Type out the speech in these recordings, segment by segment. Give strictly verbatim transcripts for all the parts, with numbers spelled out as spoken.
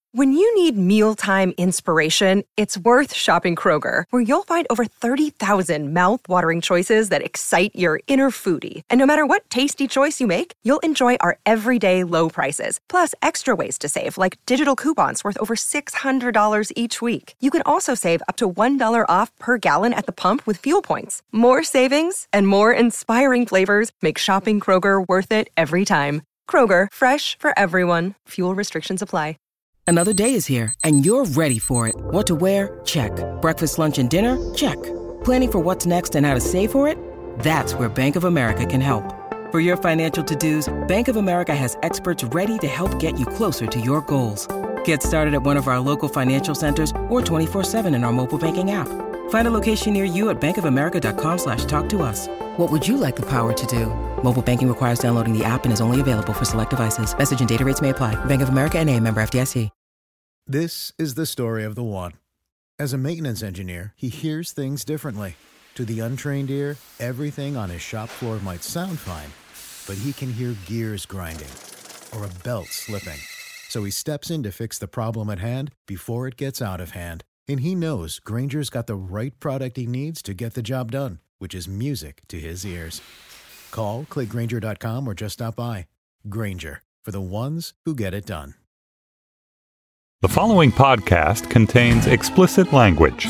When you need mealtime inspiration, it's worth shopping Kroger, where you'll find over thirty thousand mouth-watering choices that excite your inner foodie. And no matter what tasty choice you make, you'll enjoy our everyday low prices, plus extra ways to save, like digital coupons worth over six hundred dollars each week. You can also save up to one dollar off per gallon at the pump with fuel points. More savings and more inspiring flavors make shopping Kroger worth it every time. Kroger, fresh for everyone. Fuel restrictions apply. Another day is here, and you're ready for it. What to wear? Check. Breakfast, lunch, and dinner? Check. Planning for what's next and how to save for it? That's where Bank of America can help. For your financial to-dos, Bank of America has experts ready to help get you closer to your goals. Get started at one of our local financial centers or twenty-four seven in our mobile banking app. Find a location near you at bankofamerica.com slash talk to us. What would you like the power to do? Mobile banking requires downloading the app and is only available for select devices. Message and data rates may apply. Bank of America N A, member F D I C. This is the story of the one. As a maintenance engineer, he hears things differently. To the untrained ear, everything on his shop floor might sound fine, but he can hear gears grinding or a belt slipping. So he steps in to fix the problem at hand before it gets out of hand. And he knows Grainger's got the right product he needs to get the job done, which is music to his ears. Call, click Grainger dot com, or just stop by. Grainger, for the ones who get it done. The following podcast contains explicit language.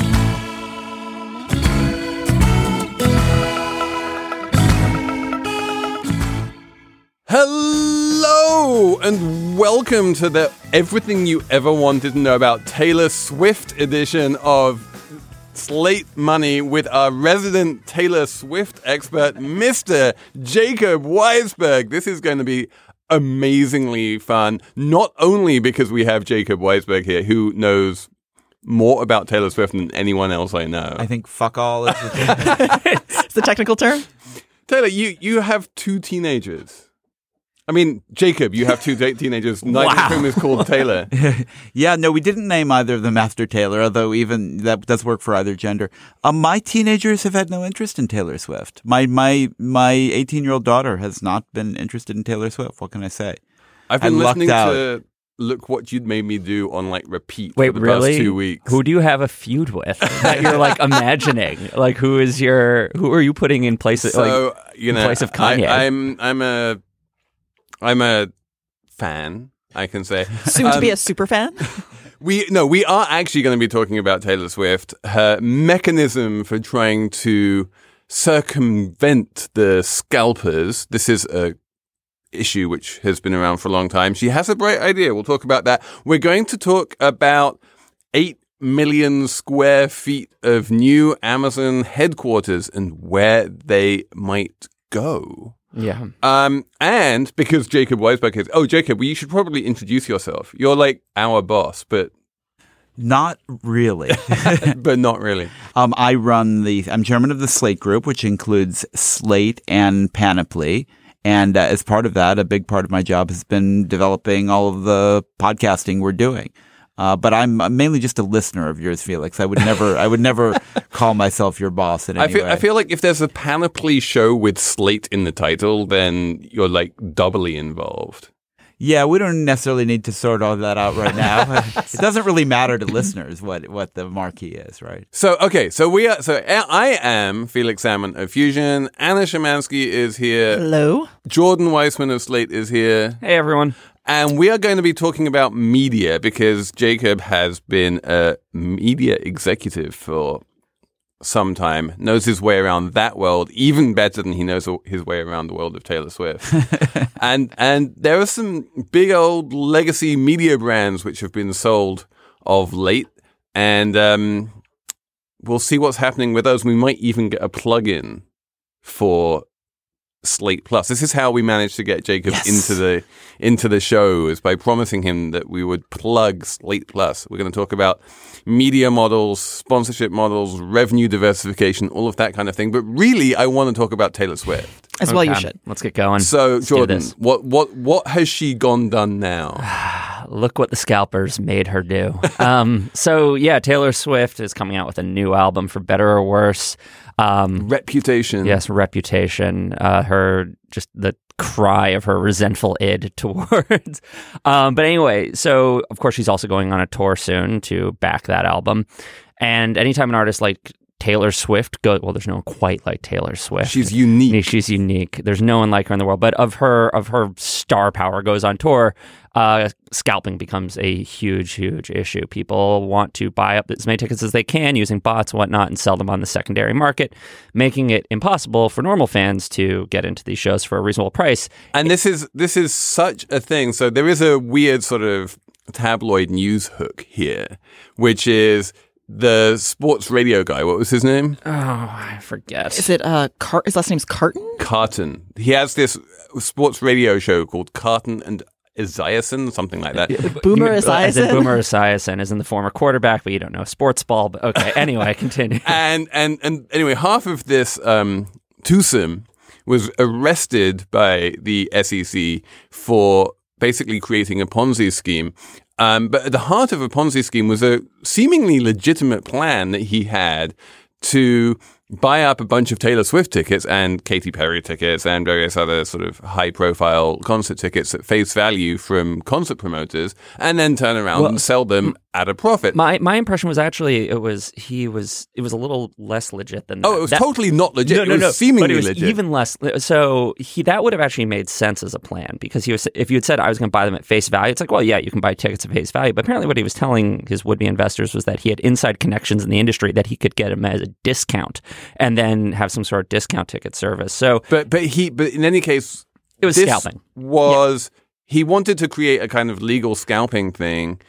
Hello and welcome to the everything you ever wanted to know about Taylor Swift edition of Slate Money with our resident Taylor Swift expert, Mister Jacob Weisberg. This is going to be amazingly fun, not only because we have Jacob Weisberg here, who knows more about Taylor Swift than anyone else I know. I think fuck all is the, it's the technical term. Taylor, you, you have two teenagers. I mean, Jacob, you have two te- teenagers, neither Wow. of whom is called Taylor. Yeah, no, we didn't name either of them after Taylor, although even that does work for either gender. Um, my teenagers have had no interest in Taylor Swift. My my my eighteen-year-old daughter has not been interested in Taylor Swift. What can I say? I've been I lucked listening out. to Look What You'd Made Me Do on like repeat Wait, for the really? past two weeks. Who do you have a feud with that you're like imagining? Like, who is your? Who are you putting in place? Of, So, like, you in know, place of Kanye? I, I'm I'm a I'm a fan, I can say. Soon to Um, be a super fan. We no, we are actually going to be talking about Taylor Swift, her mechanism for trying to circumvent the scalpers. This is a issue which has been around for a long time. She has a bright idea. We'll talk about that. We're going to talk about eight million square feet of new Amazon headquarters and where they might go. yeah. Um, and because Jacob Weisberg is, oh, Jacob, well, you should probably introduce yourself. You're like our boss, but Not really. but not really. um, I run the. I'm chairman of the Slate Group, which includes Slate and Panoply. And uh, as part of that, a big part of my job has been developing all of the podcasting we're doing. Uh, but I'm mainly just a listener of yours, Felix. I would never, I would never call myself your boss in any I feel, way. I feel like if there's a Panoply show with Slate in the title, then you're like doubly involved. Yeah, we don't necessarily need to sort all that out right now. It doesn't really matter to listeners what, what the marquee is, right? So, okay, so we are, so I am Felix Salmon of Fusion. Anna Szymanski is here. Hello. Jordan Weissman of Slate is here. Hey, everyone. And we are going to be talking about media because Jacob has been a media executive for some time, knows his way around that world even better than he knows his way around the world of Taylor Swift. and and there are some big old legacy media brands which have been sold of late. And um, we'll see what's happening with those. We might even get a plug-in for Slate Plus. This is how we managed to get Jacob Yes. into the into the show, is by promising him that we would plug Slate Plus. We're going to talk about media models, sponsorship models, revenue diversification, all of that kind of thing. But really, I want to talk about Taylor Swift. As well, you Okay, should. Let's get going. So, Let's do Jordan, this. what what what has she gone done now? Look what the scalpers made her do. um, so yeah, Taylor Swift is coming out with a new album, for better or worse. Um, Reputation. Yes, reputation. Uh, her just the cry of her resentful id towards. um, but anyway, so of course she's also going on a tour soon to back that album. And anytime an artist like Taylor Swift go well, there's no one quite like Taylor Swift. She's unique. She's unique. There's no one like her in the world. But of her of her star power goes on tour, uh, scalping becomes a huge, huge issue. People want to buy up as many tickets as they can using bots and whatnot and sell them on the secondary market, making it impossible for normal fans to get into these shows for a reasonable price. And this is this is such a thing. So there is a weird sort of tabloid news hook here, which is the sports radio guy. What was his name? Oh, I forget. Is it uh Car- his last name's Carton? Carton. He has this sports radio show called Carton and Esiason, something like that. Boomer As in Esiason? Boomer Esiason is in the former quarterback, but you don't know sports ball. But okay, anyway, continue. and and and anyway, half of this um, twosome was arrested by the S E C for basically creating a Ponzi scheme. Um, but at the heart of a Ponzi scheme was a seemingly legitimate plan that he had to buy up a bunch of Taylor Swift tickets and Katy Perry tickets and various other sort of high-profile concert tickets at face value from concert promoters, and then turn around Well, and sell them at a profit. My my impression was actually it was he was it was a little less legit than that. oh, it was That- totally not legit. No, it no, was no. seemingly but it was legit. even less. So he that would have actually made sense as a plan because he was if you had said I was going to buy them at face value, it's like, well, yeah, you can buy tickets at face value. But apparently, what he was telling his would be investors was that he had inside connections in the industry that he could get them as a discount and then have some sort of discount ticket service. So, But but he but in any case, it was this scalping. Was he wanted to create a kind of legal scalping thing,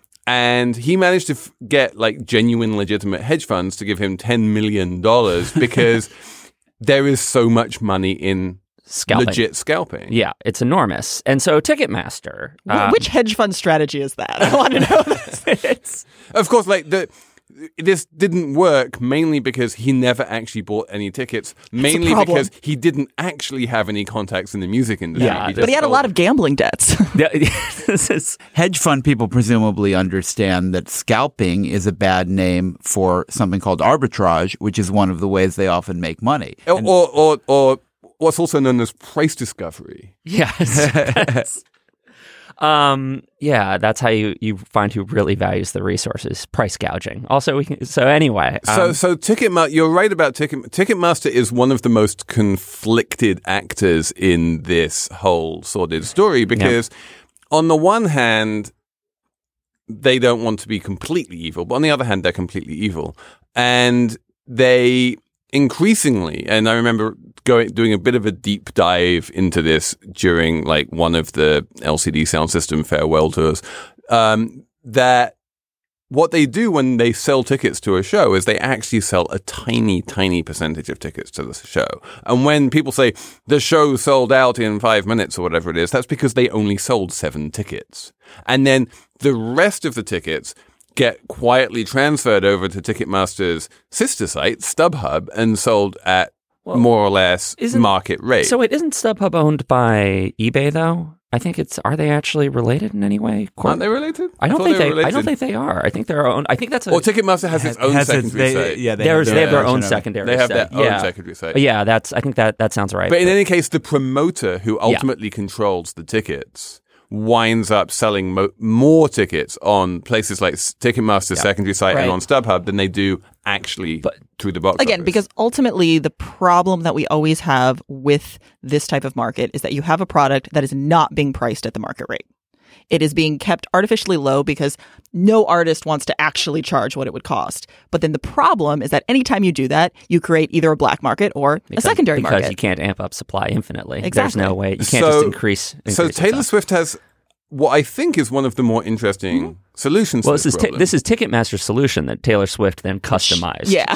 and he managed to f- get like genuine, legitimate hedge funds to give him ten million dollars because there is so much money in Scalping. legit scalping. Yeah, it's enormous. And so Ticketmaster, Wh- um, Which hedge fund strategy is that? I want to know this. it's Of course, like the. This didn't work mainly because he never actually bought any tickets, mainly problem. because he didn't actually have any contacts in the music industry. Yeah, just But he had a sold lot of gambling debts. this is Hedge fund people presumably understand that scalping is a bad name for something called arbitrage, which is one of the ways they often make money. Or, or, or, or what's also known as price discovery. yes. That's- Um. Yeah, that's how you, you find who really values the resources. Price gouging. Also, we can, so anyway. So, um, so Ticketmaster, you're right about Ticket. Ticketmaster is one of the most conflicted actors in this whole sordid story because, on the one hand, they don't want to be completely evil, but on the other hand, they're completely evil, and they increasingly. And I remember going doing a bit of a deep dive into this during like one of the L C D Sound System farewell tours. Um, that. What they do when they sell tickets to a show is they actually sell a tiny, tiny percentage of tickets to the show. And when people say the show sold out in five minutes or whatever it is, that's because they only sold seven tickets. And then the rest of the tickets get quietly transferred over to Ticketmaster's sister site, StubHub, and sold at Well, more or less isn't- market rate. so wait, isn't StubHub owned by eBay though? I think it's. Are they actually related in any way? Cor- Aren't they related? I don't thought think were they. I related. don't think they are. I think they're own. I think that's a. Or Ticketmaster has its own Has its- secondary they- site. Yeah, they There's, have they have their version own of it. secondary. They have site. their own yeah. secondary site. Yeah, that's. I think that that sounds right. But in any case, the promoter who ultimately controls the tickets winds up selling mo- more tickets on places like Ticketmaster's secondary site Right. and on StubHub than they do actually But- through the box Again, office. because ultimately the problem that we always have with this type of market is that you have a product that is not being priced at the market rate. It is being kept artificially low because no artist wants to actually charge what it would cost. But then the problem is that anytime you do that, you create either a black market or because, a secondary because market. you can't amp up supply infinitely. There's Exactly. no way you can't So- just increase. increase so it Taylor up. Swift has what I think is one of the more interesting solutions Well, to this this is ti- problem. this is Ticketmaster's solution that Taylor Swift then customized. Yeah.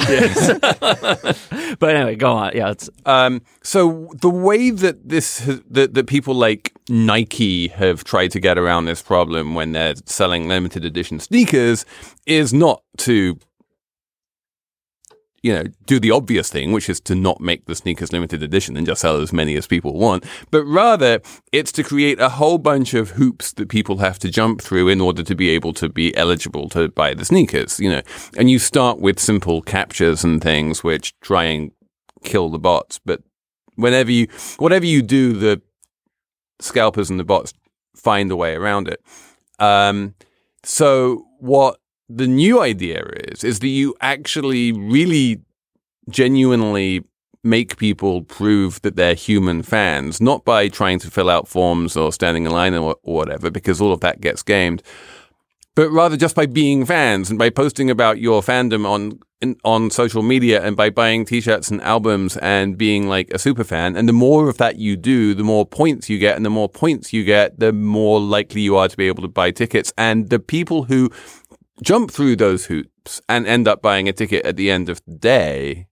But anyway, go on. Yeah, it's Um, so the way that this has, that that people like Nike have tried to get around this problem when they're selling limited edition sneakers is not to you know, do the obvious thing, which is to not make the sneakers limited edition and just sell as many as people want, but rather it's to create a whole bunch of hoops that people have to jump through in order to be able to be eligible to buy the sneakers, you know. And you start with simple captures and things which try and kill the bots, but whenever you, whatever you do, the scalpers and the bots find a way around it. Um, so what the new idea is, is that you actually really genuinely make people prove that they're human fans, not by trying to fill out forms or standing in line or, or whatever, because all of that gets gamed, but rather just by being fans and by posting about your fandom on in, on social media and by buying T-shirts and albums and being like a super fan. And the more of that you do, the more points you get, and the more points you get, the more likely you are to be able to buy tickets. And the people who jump through those hoops and end up buying a ticket at the end of the day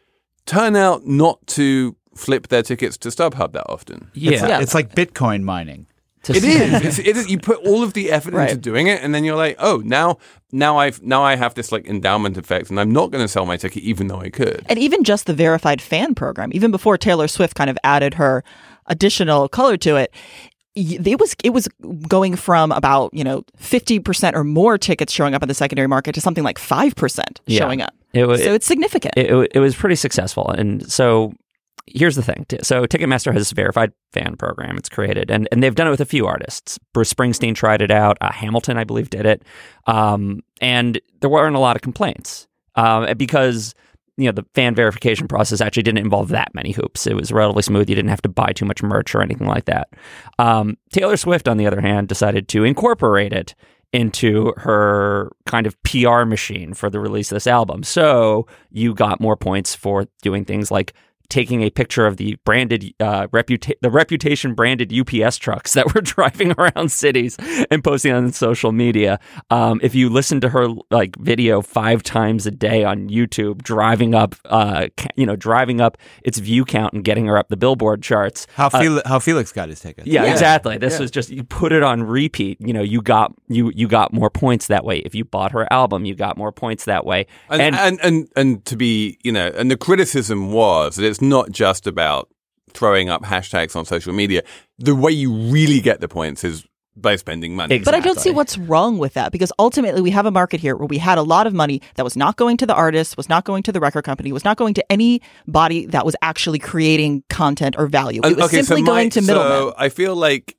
turn out not to flip their tickets to StubHub that often. Yeah. It's, Yeah. it's like Bitcoin mining. To It see- is. It's, it is. You put all of the effort Right. into doing it, and then you're like, "Oh, now, now I've now I have this like endowment effect, and I'm not going to sell my ticket, even though I could." And even just the verified fan program, even before Taylor Swift kind of added her additional color to it, y- it was it was going from about, you know, fifty percent or more tickets showing up in the secondary market to something like five percent Yeah. showing up. It was, So it's significant. it, it, it was pretty successful. And so here's the thing. So Ticketmaster has this verified fan program it's created, and, and they've done it with a few artists. Bruce Springsteen tried it out. Uh, Hamilton, I believe, did it. Um, and there weren't a lot of complaints um, because, you know, the fan verification process actually didn't involve that many hoops. It was relatively smooth. You didn't have to buy too much merch or anything like that. Um, Taylor Swift, on the other hand, decided to incorporate it into her kind of P R machine for the release of this album. So you got more points for doing things like taking a picture of the branded, uh, reputa- the Reputation branded U P S trucks that were driving around cities and posting on social media. Um, if you listen to her like video five times a day on YouTube, driving up, uh, ca- you know, driving up its view count and getting her up the Billboard charts. How uh, Fel- how Felix got his ticket. Yeah, Yeah. exactly. This was just, you put it on repeat. You know, you got you you got more points that way. If you bought her album, you got more points that way. And, and and and and to be, you know, and the criticism was that it's not just about throwing up hashtags on social media. The way you really get the points is by spending money. Exactly. But I don't see what's wrong with that, because ultimately we have a market here where we had a lot of money that was not going to the artist, was not going to the record company, was not going to anybody that was actually creating content or value. It was Okay, so simply my- going to middlemen. So I feel like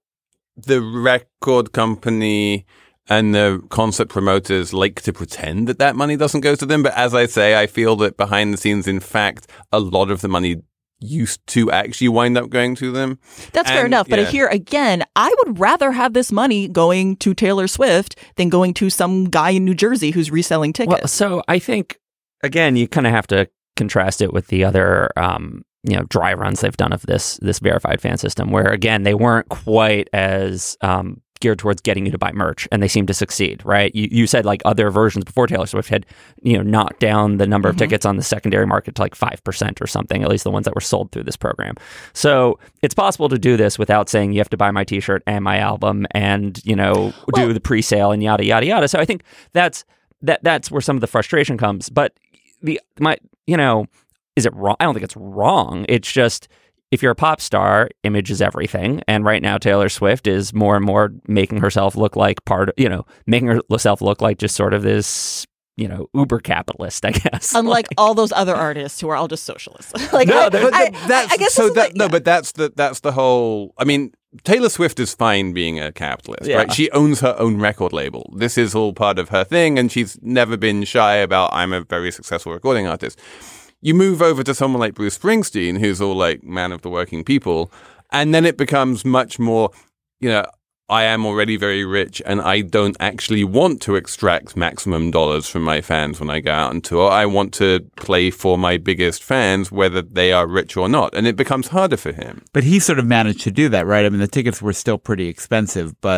the record company and the concert promoters like to pretend that that money doesn't go to them. But as I say, I feel that behind the scenes, in fact, a lot of the money used to actually wind up going to them. That's fair And, enough. But yeah. here again, I would rather have this money going to Taylor Swift than going to some guy in New Jersey who's reselling tickets. Well, so I think, again, you kind of have to contrast it with the other, um, you know, dry runs they've done of this this verified fan system, where again they weren't quite as um, geared towards getting you to buy merch, and they seem to succeed. Right? You you said like other versions before Taylor Swift had, you know, knocked down the number of tickets on the secondary market to like five percent or something. At least the ones that were sold through this program. So it's possible to do this without saying you have to buy my T-shirt and my album, and you know, Well- do the pre-sale and yada yada yada. So I think that's that that's where some of the frustration comes. But the my you know. Is it wrong? I don't think it's wrong. It's just, if you're a pop star, image is everything. And right now, Taylor Swift is more and more making herself look like part of, you know, making herself look like just sort of this, you know, uber capitalist, I guess. Unlike all those other artists who are all just socialists. like, No, I, but I, that's I, I guess so this is that like- no, yeah. but that's the that's the whole. I mean, Taylor Swift is fine being a capitalist, Yeah. right? She owns her own record label. This is all part of her thing, and she's never been shy about, I'm a very successful recording artist. You move over to someone like Bruce Springsteen, who's all like man of the working people, and then it becomes much more, you know, I am already very rich and I don't actually want to extract maximum dollars from my fans when I go out on tour. I want to play for my biggest fans, whether they are rich or not. And it becomes harder for him. But he sort of managed to do that, right? I mean, the tickets were still pretty expensive, but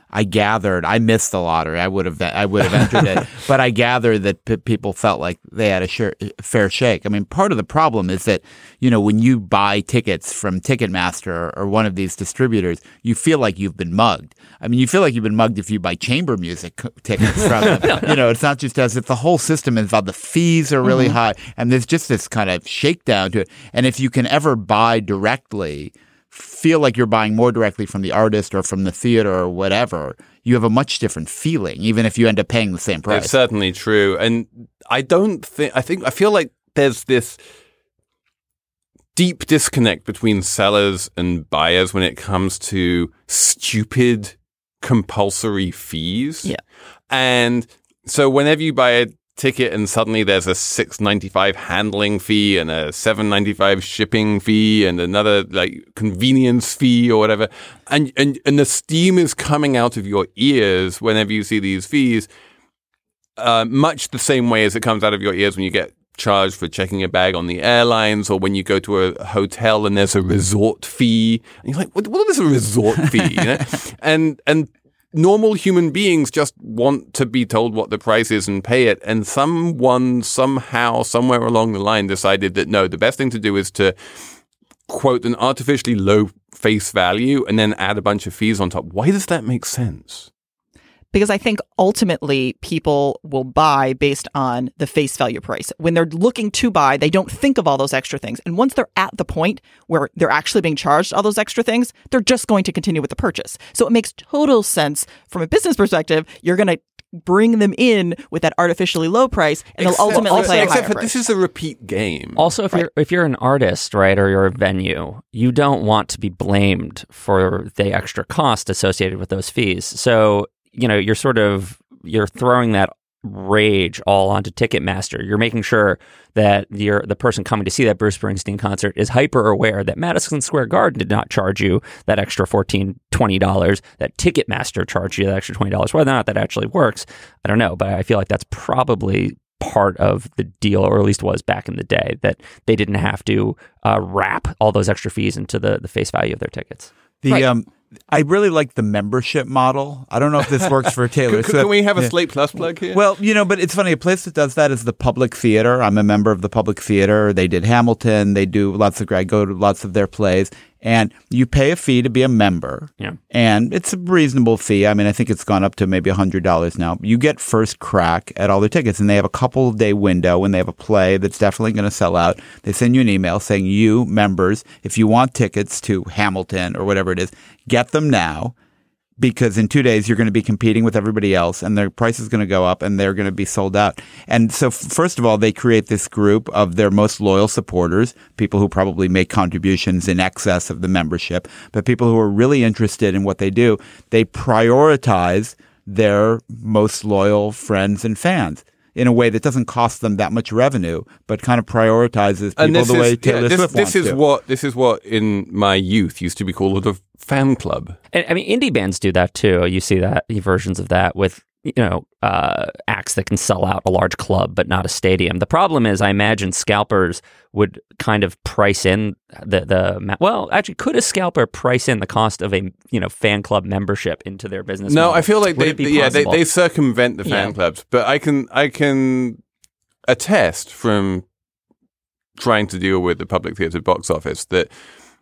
I gathered, I missed the lottery. I would have, I would have entered it, but I gathered that p- people felt like they had a share, fair shake. I mean, part of the problem is that, you know, when you buy tickets from Ticketmaster or, or one of these distributors, you feel like you've been mugged. I mean, you feel like you've been mugged if you buy chamber music tickets from them. You know, it's not just as if the whole system is involved. The fees are really mm-hmm. high, and there's just this kind of shakedown to it. And if you can ever buy directly, feel like you're buying more directly from the artist or from the theater or whatever, you have a much different feeling, even if you end up paying the same price. It's certainly true. And I don't think, I think, I feel like there's this deep disconnect between sellers and buyers when it comes to stupid compulsory fees. Yeah. And so whenever you buy a ticket and suddenly there's a six ninety-five handling fee and a seven ninety-five shipping fee and another like convenience fee or whatever, and and and the steam is coming out of your ears whenever you see these fees, uh, much the same way as it comes out of your ears when you get charged for checking a bag on the airlines, or when you go to a hotel and there's a resort fee and you're like, what, what is a resort fee? You know? and and normal human beings just want to be told what the price is and pay it. And someone, somehow, somewhere along the line decided that no, the best thing to do is to quote an artificially low face value and then add a bunch of fees on top. Why does that make sense? Because I think ultimately people will buy based on the face value price. When they're looking to buy, they don't think of all those extra things. And once they're at the point where they're actually being charged all those extra things, they're just going to continue with the purchase. So it makes total sense from a business perspective. You're going to bring them in with that artificially low price, and except, they'll ultimately also, play a except higher for price. This is a repeat game. Also, if right. you're if you're an artist, right, or you're a venue, you don't want to be blamed for the extra cost associated with those fees. So, you know, you're sort of you're throwing that rage all onto Ticketmaster. You're making sure that you're, the person coming to see that Bruce Springsteen concert is hyper aware that Madison Square Garden did not charge you that extra fourteen dollars, twenty dollars, that Ticketmaster charged you that extra twenty dollars. Whether or not that actually works, I don't know, but I feel like that's probably part of the deal, or at least was back in the day, that they didn't have to uh, wrap all those extra fees into the, the face value of their tickets. The right. um, I really like the membership model. I don't know if this works for Taylor Can, Swift. can we have a Yeah. Slate Plus plug here? Well, you know, but it's funny. A place that does that is the Public Theater. I'm a member of the Public Theater. They did Hamilton. They do lots of, I go to lots of their plays. And you pay a fee to be a member. Yeah. And it's a reasonable fee. I mean, I think it's gone up to maybe one hundred dollars now. You get first crack at all their tickets. And they have a couple of day window when they have a play that's definitely going to sell out. They send you an email saying, you members, if you want tickets to Hamilton or whatever it is, get them now. Because in two days, you're going to be competing with everybody else and their price is going to go up and they're going to be sold out. And so, f- first of all, they create this group of their most loyal supporters, people who probably make contributions in excess of the membership, but people who are really interested in what they do. They prioritize their most loyal friends and fans in a way that doesn't cost them that much revenue, but kind of prioritizes people the way is, Taylor yeah, this, Swift this wants is to. what This is what in my youth used to be called a fan club. And, I mean, indie bands do that too. You see that versions of that with, you know, uh, acts that can sell out a large club but not a stadium. The problem is, I imagine scalpers would kind of price in the the well, actually, could a scalper price in the cost of a you know fan club membership into their business? No, model? I feel like Would they, it be yeah, they, possible? they circumvent the fan Yeah. clubs, but I can I can attest from trying to deal with the Public Theatre box office that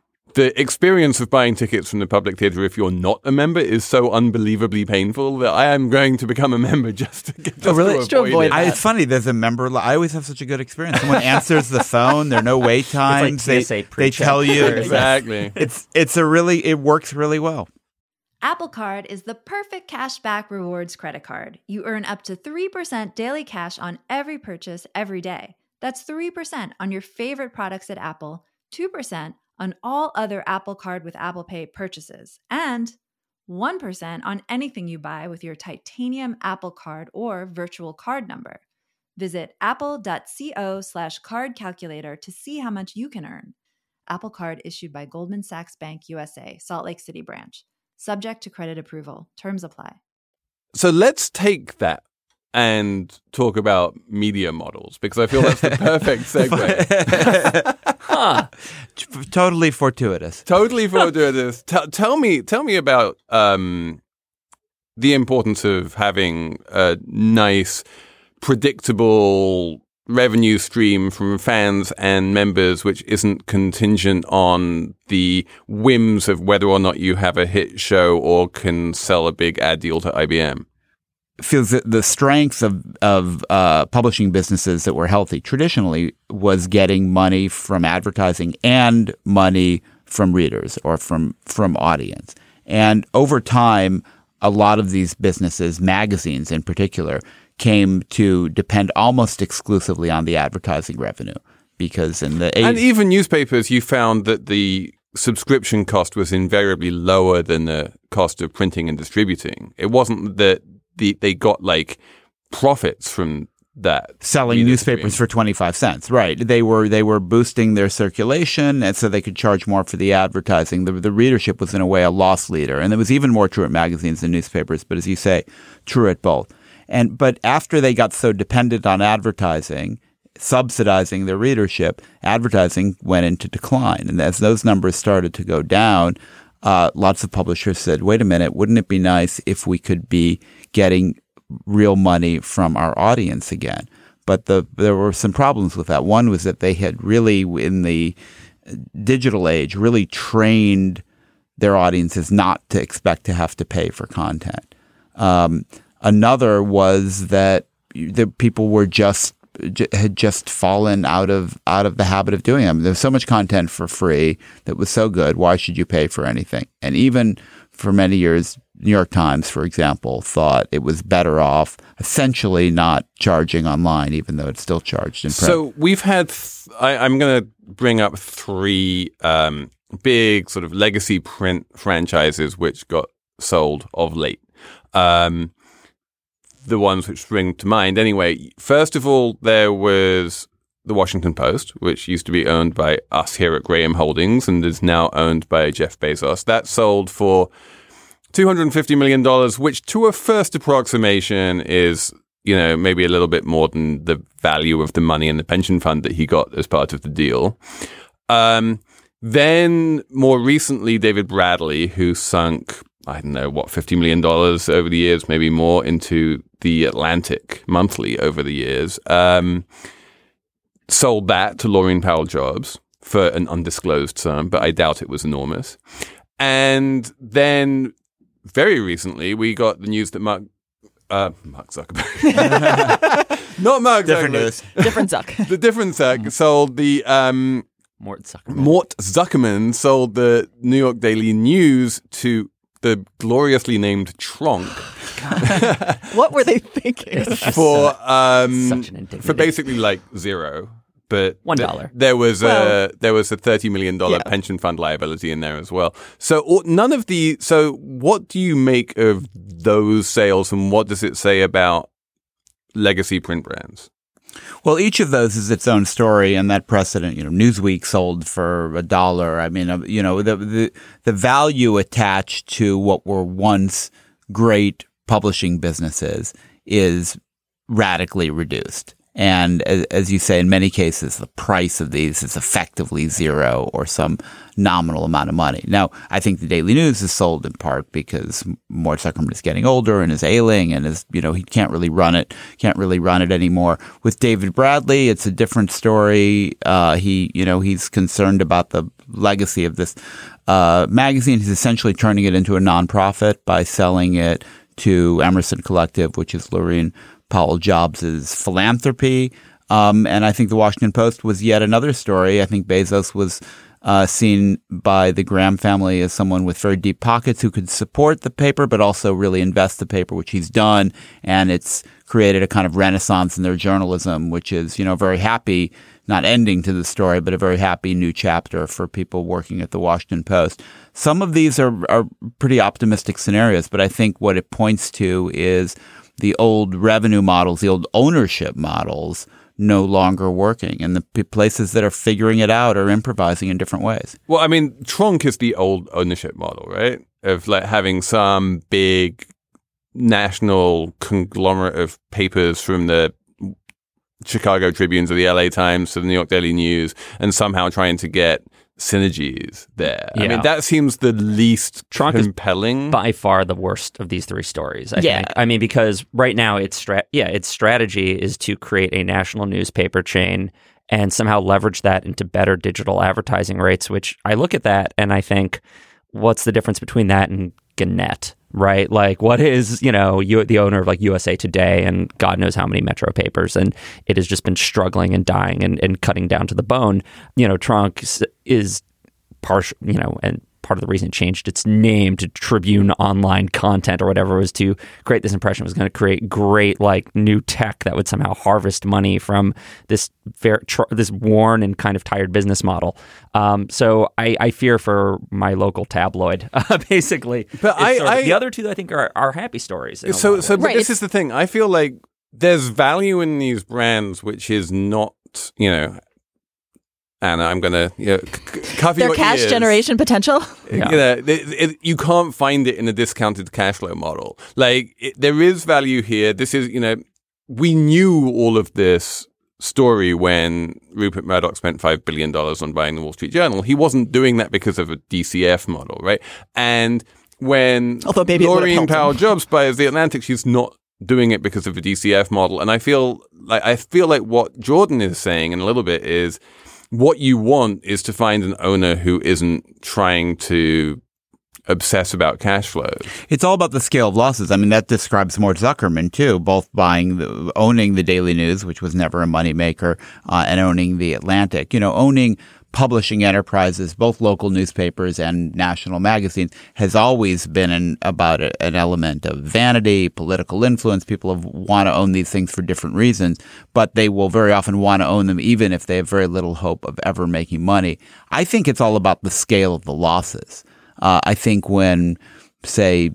the experience of buying tickets from the Public Theatre, if you're not a member, is so unbelievably painful that I am going to become a member just to get just Oh, really? to Just to avoid avoid it. that. I, it's funny. There's a member. I always have such a good experience. Someone answers the phone. There are no wait times. T S A they, they pre-check. tell you Exactly. It's it's a really it works really well. Apple Card is the perfect cashback rewards credit card. You earn up to three percent daily cash on every purchase every day. That's three percent on your favorite products at Apple, two percent on all other Apple Card with Apple Pay purchases, and one percent on anything you buy with your titanium Apple Card or virtual card number. Visit apple.co slash card calculator to see how much you can earn. Apple Card issued by Goldman Sachs Bank U S A, Salt Lake City branch. Subject to credit approval. Terms apply. So let's take that and talk about media models, because I feel that's the perfect segue. Huh. Totally fortuitous. Totally fortuitous. T- tell me, tell me about um, the importance of having a nice, predictable revenue stream from fans and members, which isn't contingent on the whims of whether or not you have a hit show or can sell a big ad deal to I B M. Feels that the strength of of uh, publishing businesses that were healthy traditionally was getting money from advertising and money from readers or from from audience. And over time, a lot of these businesses, magazines in particular, came to depend almost exclusively on the advertising revenue because in the and even newspapers, you found that the subscription cost was invariably lower than the cost of printing and distributing. It wasn't that The, they got like profits from that selling newspapers stream. for twenty-five cents. Right. They were they were boosting their circulation and so they could charge more for the advertising. The, the readership was in a way a loss leader. And it was even more true at magazines than newspapers, but as you say, true at both. And but after they got so dependent on advertising, subsidizing their readership, advertising went into decline. And as those numbers started to go down, uh, lots of publishers said, wait a minute, wouldn't it be nice if we could be getting real money from our audience again? But the, there were some problems with that. One was that they had really, in the digital age, really trained their audiences not to expect to have to pay for content. Um, another was that the people were just had just fallen out of out of the habit of doing them. There's so much content for free that was so good. Why should you pay for anything? And even for many years, New York Times, for example, thought it was better off essentially not charging online, even though it's still charged in print. So we've had, th- I, I'm going to bring up three um, big sort of legacy print franchises which got sold of late. Um, the ones which spring to mind anyway. First of all, there was the Washington Post, which used to be owned by us here at Graham Holdings and is now owned by Jeff Bezos. That sold for two hundred fifty million dollars, which to a first approximation is, you know, maybe a little bit more than the value of the money in the pension fund that he got as part of the deal. Um, then more recently, David Bradley, who sunk, I don't know, what, fifty million dollars over the years, maybe more, into the Atlantic Monthly over the years, um, sold that to Laurene Powell Jobs for an undisclosed sum, but I doubt it was enormous. And then very recently, we got the news that Mark, uh, Mark Zuckerberg, not Mark different Zuckerberg, news. Different Zuck. the different Zuck sold the um, Mort Zuckerman. Mort Zuckerman sold the New York Daily News to the gloriously named Tronc. What were they thinking? for um, Such an indignity. for basically like zero. But One th- dollar. there was Well, a there was a thirty million dollar yeah. pension fund liability in there as well. So or, none of the so what do you make of those sales, and what does it say about legacy print brands? Well, each of those is its own story, and that precedent, you know, Newsweek sold for a dollar. I mean, uh, you know, the, the the value attached to what were once great publishing businesses is radically reduced. And as, as you say, in many cases, the price of these is effectively zero or some nominal amount of money. Now, I think the Daily News is sold in part because Mort Zuckerman is getting older and is ailing and is, you know, he can't really run it, can't really run it anymore. With David Bradley, it's a different story. Uh, he, you know, he's concerned about the legacy of this uh, magazine. He's essentially turning it into a nonprofit by selling it to Emerson Collective, which is Laurene Powell Jobs' philanthropy. Um, and I think the Washington Post was yet another story. I think Bezos was uh, seen by the Graham family as someone with very deep pockets who could support the paper, but also really invest the paper, which he's done. And it's created a kind of renaissance in their journalism, which is, you know, very happy, not ending to the story, but a very happy new chapter for people working at the Washington Post. Some of these are, are pretty optimistic scenarios, but I think what it points to is the old revenue models, the old ownership models no longer working. And the p- places that are figuring it out are improvising in different ways. Well, I mean, Tronc is the old ownership model, right? Of like having some big national conglomerate of papers from the Chicago Tribune to the L A Times to the New York Daily News and somehow trying to get synergies there. I Yeah. mean, that seems the least Trunk is compelling. by far the worst of these three stories, I Yeah. think. I mean, because right now its stra- yeah, its strategy is to create a national newspaper chain and somehow leverage that into better digital advertising rates, which I look at that and I think, what's the difference between that and Gannett, right? Like, what is, you know, you, the owner of like U S A Today and God knows how many metro papers, and it has just been struggling and dying and, and cutting down to the bone. You know, Trunk is partial, you know, and part of the reason it changed its name to Tribune Online Content or whatever was to create this impression it was going to create great like new tech that would somehow harvest money from this fair, tr- this worn and kind of tired business model. Um, so I, I fear for my local tabloid, uh, basically. But It's I- sort of- I- the other two I think are, are happy stories. in a lot So, of so ways. but Right, this it's- is the thing. I feel like there's value in these brands, which is not, you know, Anna, I'm going to you know, c- c- cover Their your cash ears. generation potential. Yeah. You know, it, it, you can't find it in a discounted cash flow model. Like, it, there is value here. This is, you know, we knew all of this story when Rupert Murdoch spent five billion dollars on buying the Wall Street Journal. He wasn't doing that because of a D C F model, right? And when Although maybe it would've Laureen helped him. Powell Jobs buys The Atlantic, she's not doing it because of a D C F model. And I feel like, I feel like what Jordan is saying in a little bit is, what you want is to find an owner who isn't trying to obsess about cash flows. It's all about the scale of losses. I mean, that describes Mort Zuckerman too, both buying, the, owning the Daily News, which was never a moneymaker, uh, and owning the Atlantic. You know, owning publishing enterprises, both local newspapers and national magazines, has always been an, about a, an element of vanity, political influence. People have, want to own these things for different reasons, but they will very often want to own them even if they have very little hope of ever making money. I think it's all about the scale of the losses. Uh, I think when, say,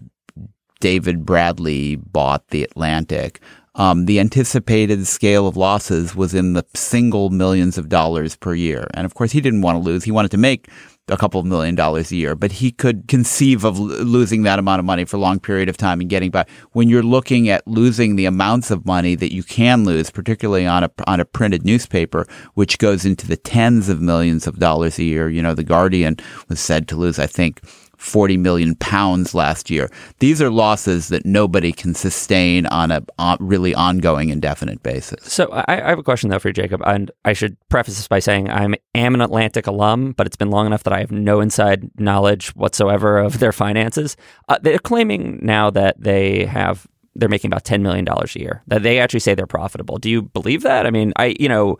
David Bradley bought The Atlantic, Um, the anticipated scale of losses was in the single millions of dollars per year. And of course, he didn't want to lose. He wanted to make a couple of million dollars a year, but he could conceive of l- losing that amount of money for a long period of time and getting by. When you're looking at losing the amounts of money that you can lose, particularly on a, on a printed newspaper, which goes into the tens of millions of dollars a year, you know, The Guardian was said to lose, I think, forty million pounds last year. These are losses that nobody can sustain on a on really ongoing, indefinite basis. So I, I have a question though for you, Jacob, and I should preface this by saying I'm am an Atlantic alum, but it's been long enough that I have no inside knowledge whatsoever of their finances. Uh, they're claiming now that they have they're making about ten million dollars a year. That they actually say they're profitable. Do you believe that? I mean, I you know.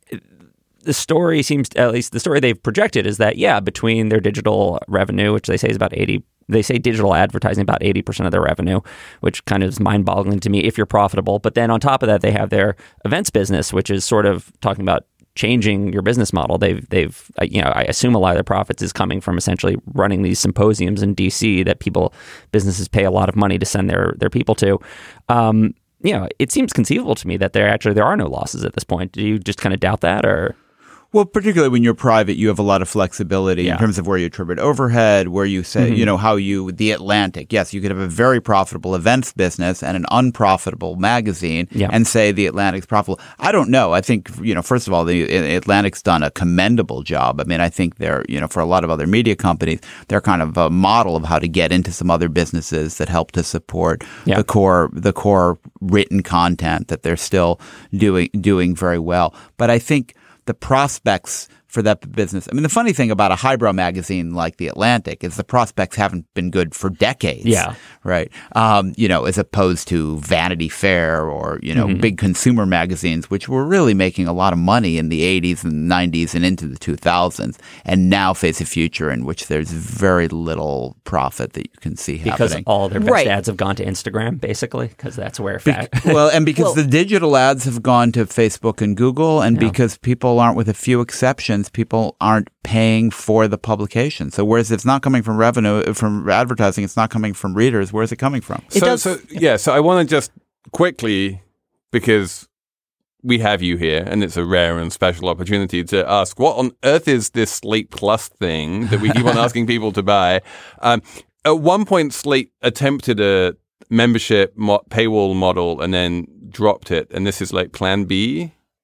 The story seems, at least the story they've projected is that, yeah, between their digital revenue, which they say is about eighty, they say digital advertising about eighty percent of their revenue, which kind of is mind boggling to me if you're profitable. But then on top of that, they have their events business, which is sort of talking about changing your business model. They've, they've, you know, I assume a lot of their profits is coming from essentially running these symposiums in D C that people, businesses pay a lot of money to send their, their people to. Um, you know, it seems conceivable to me that there actually, there are no losses at this point. Do you just kind of doubt that, or? Well, particularly when you're private, you have a lot of flexibility Yeah. in terms of where you attribute overhead, where you say, Mm-hmm. you know, how you, The Atlantic. Yes, you could have a very profitable events business and an unprofitable magazine Yeah. and say The Atlantic's profitable. I don't know. I think, you know, first of all, The Atlantic's done a commendable job. I mean, I think they're, you know, for a lot of other media companies, they're kind of a model of how to get into some other businesses that help to support Yeah. the core, the core written content that they're still doing, doing very well. But I think the prospects for that business. I mean, the funny thing about a highbrow magazine like The Atlantic is the prospects haven't been good for decades. Yeah. Right. Um, you know, as opposed to Vanity Fair or, you know, Mm-hmm. big consumer magazines, which were really making a lot of money in the eighties and nineties and into the two thousands, and now face a future in which there's very little profit that you can see Because happening. all their best Right. ads have gone to Instagram, basically, because that's where Be- fact. well, and because Well- the digital ads have gone to Facebook and Google, and Yeah. because people aren't, with a few exceptions, people aren't paying for the publication. So whereas it's not coming from revenue, from advertising, it's not coming from readers, where's it coming from? It so, does- so yeah, so I want to just quickly, because we have you here and it's a rare and special opportunity to ask, what on earth is this Slate Plus thing that we keep on asking people to buy? Um, at one point, Slate attempted a membership mo- paywall model and then dropped it. And this is like plan B?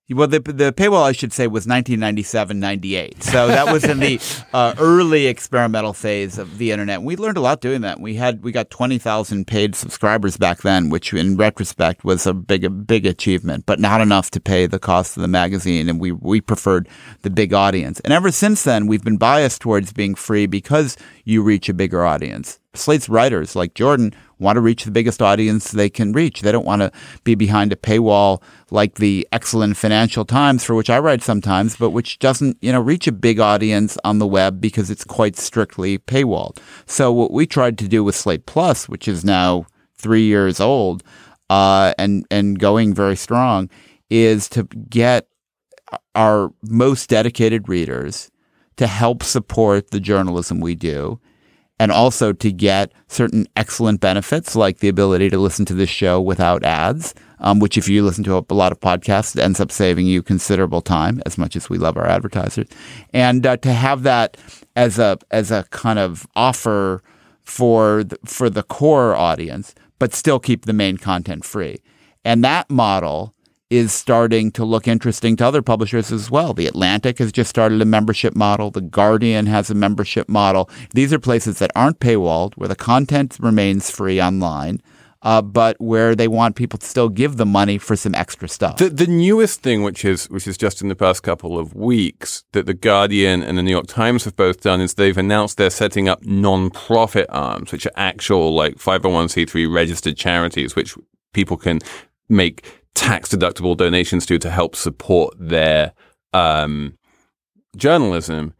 Well, the the paywall, I should say, was nineteen ninety-seven, ninety-eight. So that was in the uh, early experimental phase of the internet. And we learned a lot doing that. We had we got twenty thousand paid subscribers back then, which in retrospect was a big a big achievement, but not enough to pay the cost of the magazine. And we we preferred the big audience. And ever since then, we've been biased towards being free because you reach a bigger audience. Slate's writers, like Jordan, want to reach the biggest audience they can reach. They don't want to be behind a paywall like the excellent Financial Times, for which I write sometimes, but which doesn't, you know, reach a big audience on the web because it's quite strictly paywalled. So what we tried to do with Slate Plus, which is now three years old uh, and and going very strong, is to get our most dedicated readers to help support the journalism we do, and also to get certain excellent benefits like the ability to listen to this show without ads, um, which if you listen to a, a lot of podcasts, ends up saving you considerable time, as much as we love our advertisers. And uh, to have that as a as a kind of offer for the, for the core audience, but still keep the main content free. And that model is starting to look interesting to other publishers as well. The Atlantic has just started a membership model. The Guardian has a membership model. These are places that aren't paywalled, where the content remains free online, uh, but where they want people to still give them money for some extra stuff. The, the newest thing, which is which is just in the past couple of weeks, that the Guardian and the New York Times have both done, is they've announced they're setting up non-profit arms, which are actual like five oh one c three registered charities, which people can make tax-deductible donations to to help support their um, journalism.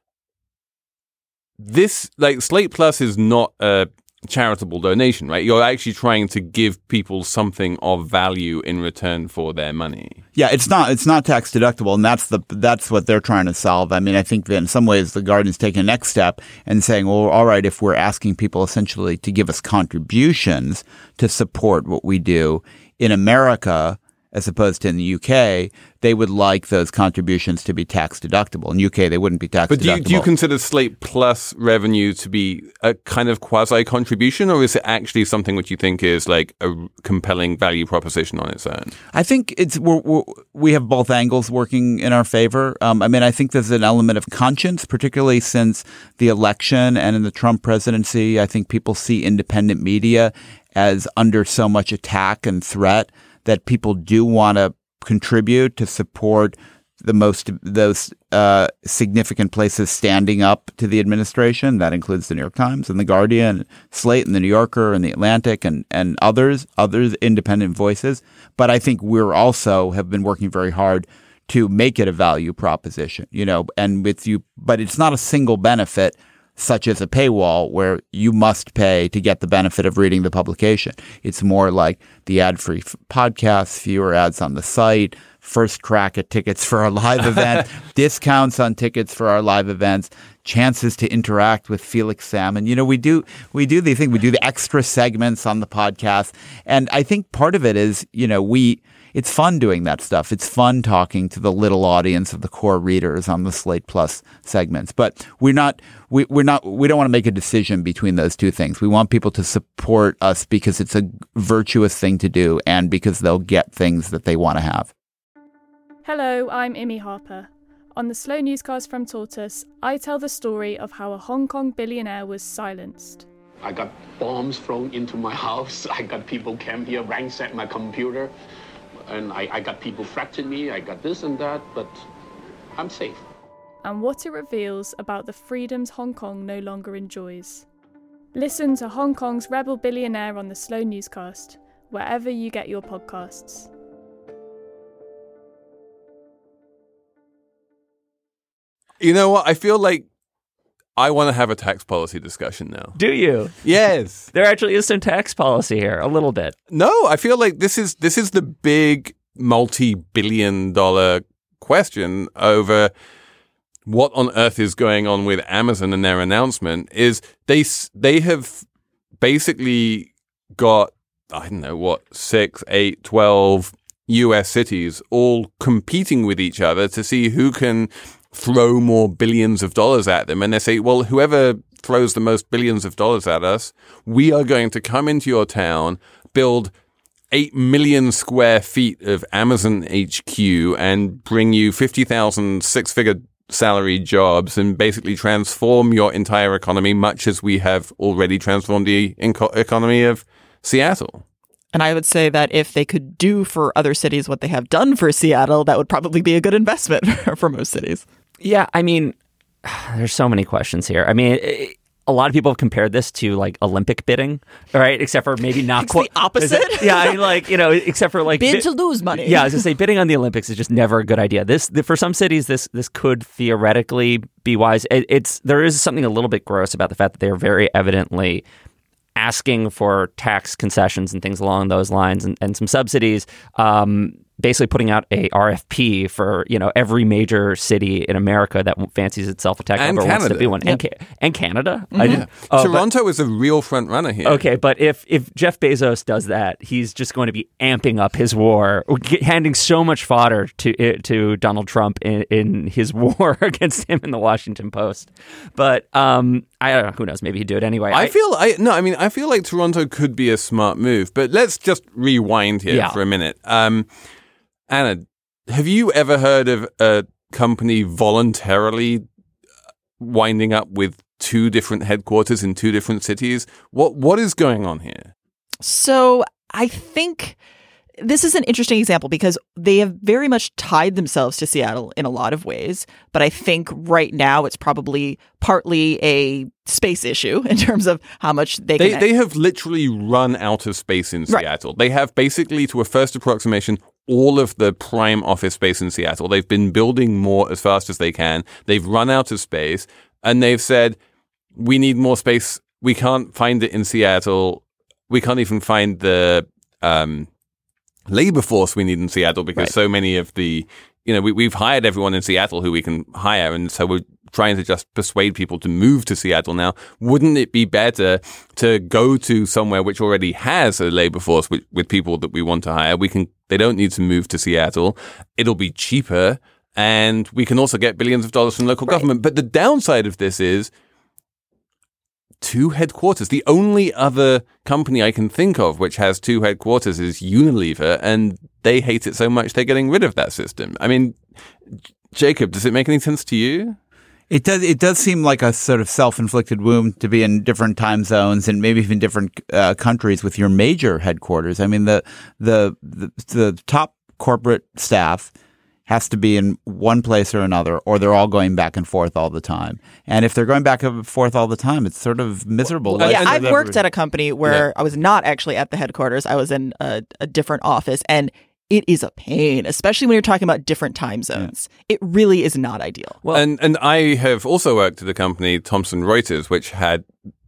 This, like, Slate Plus is not a charitable donation, right? You're actually trying to give people something of value in return for their money. Yeah, it's not it's not tax deductible, and that's the that's what they're trying to solve. I mean, I think that in some ways the Guardian's taking a next step and saying, well, all right, if we're asking people essentially to give us contributions to support what we do in America, as opposed to in the U K, they would like those contributions to be tax deductible. In the U K, they wouldn't be tax but do you, deductible. do you consider Slate Plus revenue to be a kind of quasi-contribution, or is it actually something which you think is like a compelling value proposition on its own? I think it's we're, we're, we have both angles working in our favor. Um, I mean, I think there's an element of conscience, particularly since the election and in the Trump presidency. I think people see independent media as under so much attack and threat that people do want to contribute to support the most those uh, significant places standing up to the administration. That includes the New York Times and the Guardian, Slate and the New Yorker and the Atlantic and, and others, others independent voices. But I think we're also have been working very hard to make it a value proposition, you know, and with you, but it's not a single benefit such as a paywall where you must pay to get the benefit of reading the publication. It's more like the ad-free f- podcasts, fewer ads on the site, first crack at tickets for our live event, discounts on tickets for our live events, chances to interact with Felix Salmon. You know, we do we do these things. We do the extra segments on the podcast. And I think part of it is, you know, we it's fun doing that stuff. It's fun talking to the little audience of the core readers on the Slate Plus segments. But we're not we, we're not we don't want to make a decision between those two things. We want people to support us because it's a virtuous thing to do and because they'll get things that they want to have. Hello, I'm Imi Harper. On the Slow Newscast from Tortoise, I tell the story of how a Hong Kong billionaire was silenced. I got bombs thrown into my house. I got people came here, ransacked my computer. And I, I got people threatening me. I got this and that, but I'm safe. And what it reveals about the freedoms Hong Kong no longer enjoys. Listen to Hong Kong's rebel billionaire on the Slow Newscast, wherever you get your podcasts. You know what? I feel like I want to have a tax policy discussion now. Do you? Yes. There actually is some tax policy here, a little bit. No, I feel like this is this is the big multi-billion dollar question over what on earth is going on with Amazon and their announcement. Is they they have basically got, I don't know, what, six, eight, twelve U S cities all competing with each other to see who can throw more billions of dollars at them. And they say, well, whoever throws the most billions of dollars at us, we are going to come into your town, build eight million square feet of Amazon H Q and bring you fifty thousand six-figure salary jobs and basically transform your entire economy, much as we have already transformed the inco- economy of Seattle. And I would say that if they could do for other cities what they have done for Seattle, that would probably be a good investment for most cities. Yeah, I mean, there's so many questions here. I mean, it, a lot of people have compared this to like Olympic bidding, right? Except for maybe not It's quite the opposite. Yeah, I mean, like, you know, except for like Bid bid- to lose money. Yeah, I was gonna say bidding on the Olympics is just never a good idea. This the, for some cities, this this could theoretically be wise. It, it's there is something a little bit gross about the fact that they are very evidently asking for tax concessions and things along those lines, and, and some subsidies. Um, basically putting out a R F P for, you know, every major city in America that fancies itself a tech And hub or wants to Canada. be one. Yep. And, ca- and Canada. Mm-hmm. I did, uh, Toronto is a real front runner here. but, okay, but if, if Jeff Bezos does that, he's just going to be amping up his war, handing so much fodder to to Donald Trump in, in his war against him in the Washington Post. But um, I don't know. Who knows? Maybe he'd do it anyway. I feel I no, I mean I feel like Toronto could be a smart move, but let's just rewind here Yeah. for a minute. Um, Anna, have you ever heard of a company voluntarily winding up with two different headquarters in two different cities? What what is going on here? So I think this is an interesting example because they have very much tied themselves to Seattle in a lot of ways. But I think right now it's probably partly a space issue in terms of how much they They can. they have literally run out of space in Right. Seattle. They have basically, to a first approximation, all of the prime office space in Seattle. They've been building more as fast as they can. They've run out of space, and they've said, we need more space. We can't find it in Seattle. We can't even find the um, labor force we need in Seattle because Right. so many of the, you know, we, we've hired everyone in Seattle who we can hire. And so we're trying to just persuade people to move to Seattle now. Wouldn't it be better to go to somewhere which already has a labor force with, with people that we want to hire? We can, they don't need to move to Seattle. It'll be cheaper. And we can also get billions of dollars from local Right. government. But the downside of this is two headquarters. The only other company I can think of which has two headquarters is Unilever, and they hate it so much they're getting rid of that system. I mean, Jacob, does it make any sense to you? It does. It does seem like a sort of self-inflicted wound to be in different time zones and maybe even different uh, countries with your major headquarters. I mean, the, the the the top corporate staff has to be in one place or another, or they're all going back and forth all the time. And if they're going back and forth all the time, it's sort of miserable. Well, life yeah, for I've worked everybody. at a company where Yeah. I was not actually at the headquarters. I was in a, a different office, and it is a pain, especially when you're talking about different time zones. It really is not ideal. Well, and and I have also worked at a company, Thomson Reuters, which had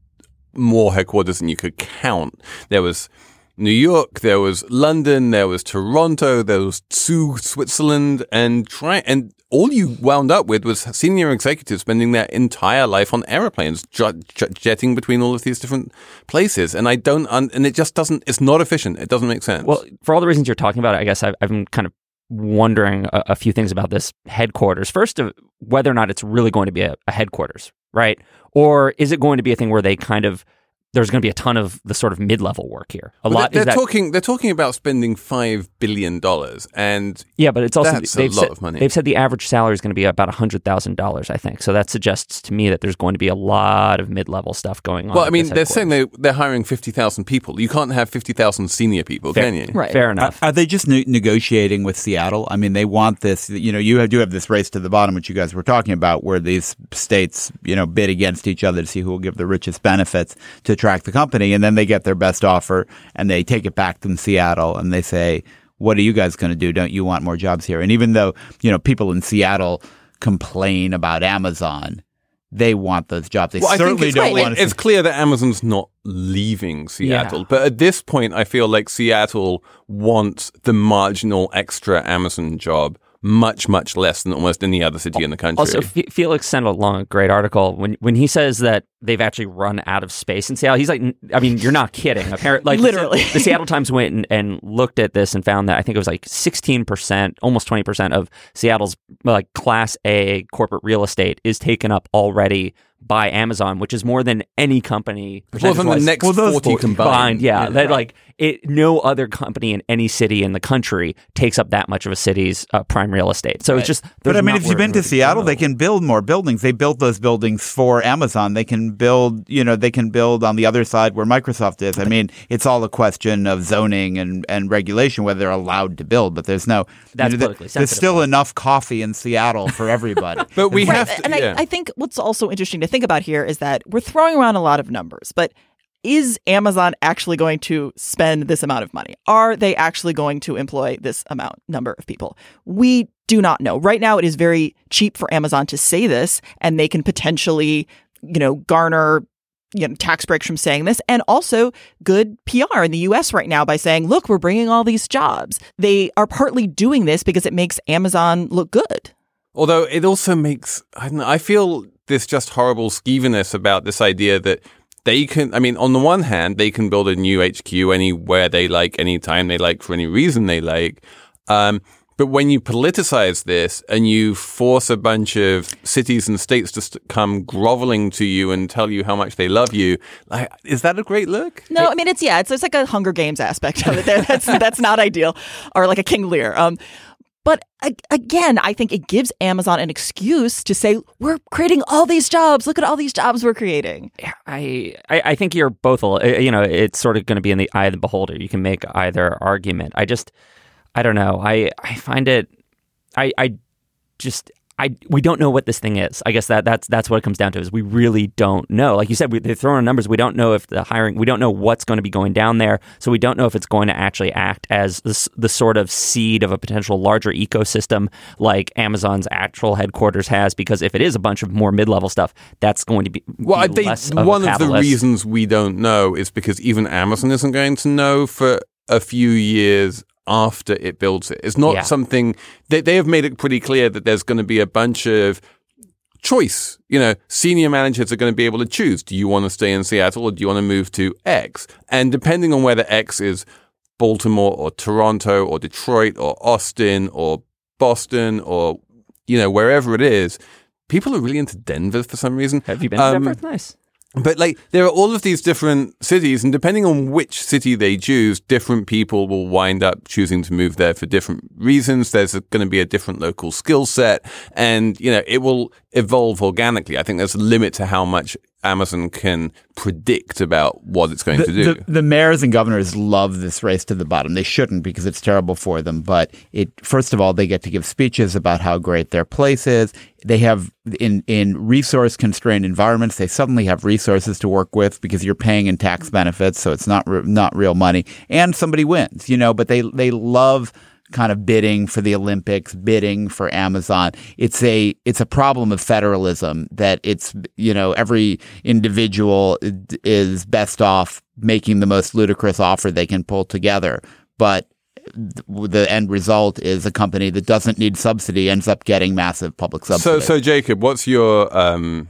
more headquarters than you could count. There was New York, there was London, there was Toronto, there was Zug, Switzerland, and try and all you wound up with was senior executives spending their entire life on airplanes, j- j- jetting between all of these different places. And I don't, un- and it just doesn't. It's not efficient. It doesn't make sense. Well, for all the reasons you're talking about, I guess I've, I'm kind of wondering a, a few things about this headquarters. First, of whether or not it's really going to be a, a headquarters, right? Or is it going to be a thing where they kind of there's going to be a ton of the sort of mid-level work here. A Well, lot. They're, is they're that, talking. They're talking about spending five billion dollars, and yeah, but it's also that's a they've lot said, of money. They've said the average salary is going to be about a hundred thousand dollars, I think. So that suggests to me that there's going to be a lot of mid-level stuff going on. Well, I at mean, this they're saying headquarters. they they're hiring fifty thousand people. You can't have fifty thousand senior people, Fair, can you? Right. Fair Are, enough. are they just ne- negotiating with Seattle? I mean, they want this. You know, you have, do have this race to the bottom, which you guys were talking about, where these states, you know, bid against each other to see who will give the richest benefits to attract the company, and then they get their best offer, and they take it back to Seattle, and they say, "What are you guys going to do? Don't you want more jobs here?" And even though, you know, people in Seattle complain about Amazon, they want those jobs. They Well, I think certainly it's, don't it- want to. it's clear that Amazon's not leaving Seattle. Yeah. But at this point, I feel like Seattle wants the marginal extra Amazon job much, much less than almost any other city in the country. Also, F- Felix sent along a great article when when he says that they've actually run out of space in Seattle. He's like, I mean, you're not kidding. Apparently, like Literally. the, the Seattle Times went and, and looked at this and found that I think it was like sixteen percent, almost twenty percent of Seattle's like Class A corporate real estate is taken up already by Amazon, which is more than any company. Well, from the percentage-wise next Well, those forty forty combined. combined. Yeah, Yeah. that like it, no other company in any city in the country takes up that much of a city's uh, prime real estate. So right. it's just. But I mean, if you've been to Seattle, go. they can build more buildings. They built those buildings for Amazon. They can build, you know, they can build on the other side where Microsoft is. I mean, it's all a question of zoning and, and regulation, whether they're allowed to build. But there's no. That's you know, politically There's sensitive. still enough coffee in Seattle for everybody. But we right. have to. And yeah. I, I think what's also interesting to think about here is that we're throwing around a lot of numbers, but is Amazon actually going to spend this amount of money? Are they actually going to employ this amount number of people? We do not know. Right now, it is very cheap for Amazon to say this, and they can potentially, you know, garner you know, tax breaks from saying this, and also good P R in the U S right now by saying, look, we're bringing all these jobs. They are partly doing this because it makes Amazon look good. Although it also makes, I don't know, I feel this just horrible skeeviness about this idea that they can, I mean, on the one hand, they can build a new H Q anywhere they like, anytime they like, for any reason they like. Um, but when you politicize this and you force a bunch of cities and states to st- come groveling to you and tell you how much they love you, like, is that a great look? No, I mean, it's, yeah, it's, it's like a Hunger Games aspect of it there. That's, that's not ideal. Or like a King Lear. Um, But again, I think it gives Amazon an excuse to say, we're creating all these jobs. Look at all these jobs we're creating. I, I, I think you're both, you know, it's sort of going to be in the eye of the beholder. You can make either argument. I just, I don't know. I, I find it, I, I just, I we don't know what this thing is. I guess that that's that's what it comes down to is we really don't know. Like you said, we, they're throwing numbers. We don't know if the hiring, we don't know what's going to be going down there. So we don't know if it's going to actually act as the, the sort of seed of a potential larger ecosystem like Amazon's actual headquarters has. Because if it is a bunch of more mid-level stuff, that's going to be well. I be think less of one a of the catalyst. reasons we don't know is because even Amazon isn't going to know for a few years after it builds it. It's not Yeah. something they they have made it pretty clear that there's going to be a bunch of choice. You know, senior managers are going to be able to choose. Do you want to stay in Seattle or do you want to move to X? And depending on whether X is Baltimore or Toronto or Detroit or Austin or Boston or, you know, wherever it is, people are really into Denver for some reason. Have you been to Um, Denver? Nice. But like there are all of these different cities, and depending on which city they choose, different people will wind up choosing to move there for different reasons. There's going to be a different local skill set, and you know it will evolve organically. I think there's a limit to how much Amazon can predict about what it's going the, to do. The, the mayors and governors love this race to the bottom. They shouldn't because it's terrible for them. But it first of all, they get to give speeches about how great their place is. They have in in resource constrained environments. They suddenly have resources to work with because you're paying in tax benefits, so it's not re- not real money. And somebody wins, you know. But they they love kind of bidding for the Olympics, bidding for Amazon. It's a it's a problem of federalism that it's, you know, every individual is best off making the most ludicrous offer they can pull together. But the end result is a company that doesn't need subsidy ends up getting massive public subsidy. So, so Jacob, what's your um,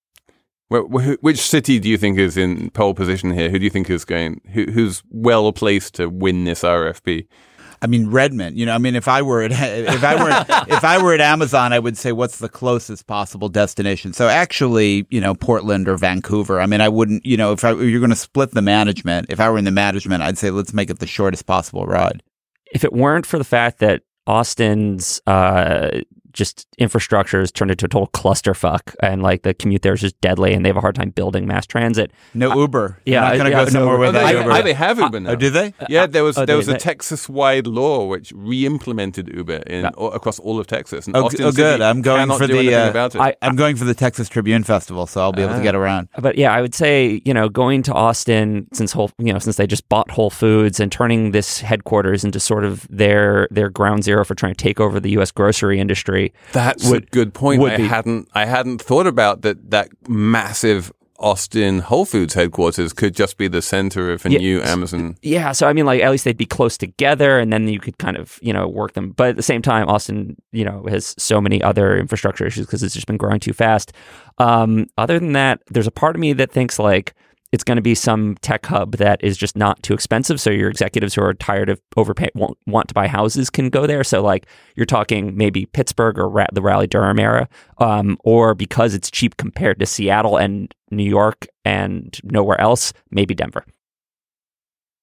wh- wh- which city do you think is in pole position here? Who do you think is going? Who, who's well placed to win this R F P? I mean, Redmond. You know, I mean, if I were at if I were if I were at Amazon, I would say, what's the closest possible destination? So actually, you know, Portland or Vancouver. I mean, I wouldn't. You know, if, I, if you're going to split the management, if I were in the management, I'd say let's make it the shortest possible ride. If it weren't for the fact that Austin's uh, just infrastructure has turned into a total clusterfuck, and like the commute there is just deadly, and they have a hard time building mass transit. No I, Uber. Yeah, You're not going to yeah, go somewhere no, with Oh, that they, Uber. oh, they have Uber now. Oh, do they? Yeah, there was oh, there they- was a they- Texas-wide law which re-implemented Uber in Yeah. all, across all of Texas. And Oh, Austin oh, good. City I'm going cannot for do the. anything Uh, about it. I- I'm going for the Texas Tribune Festival, so I'll be able Ah. to get around. But yeah, I would say, you know, going to Austin since whole, you know, since they just bought Whole Foods and turning this headquarters into sort of their their ground zero for trying to take over the U S grocery industry. That's would- a good point. would I be- hadn't I hadn't thought about that. That massive Austin Whole Foods headquarters could just be the center of a Yeah. new Amazon. Yeah, so I mean, like at least they'd be close together, and then you could kind of, you know, work them. But at the same time, Austin, you know, has so many other infrastructure issues because it's just been growing too fast. Um, other than that, there's a part of me that thinks like it's going to be some tech hub that is just not too expensive. So your executives who are tired of overpaying, won't want to buy houses can go there. So like you're talking maybe Pittsburgh or Ra- the Raleigh-Durham area, um, or because it's cheap compared to Seattle and New York and nowhere else, maybe Denver.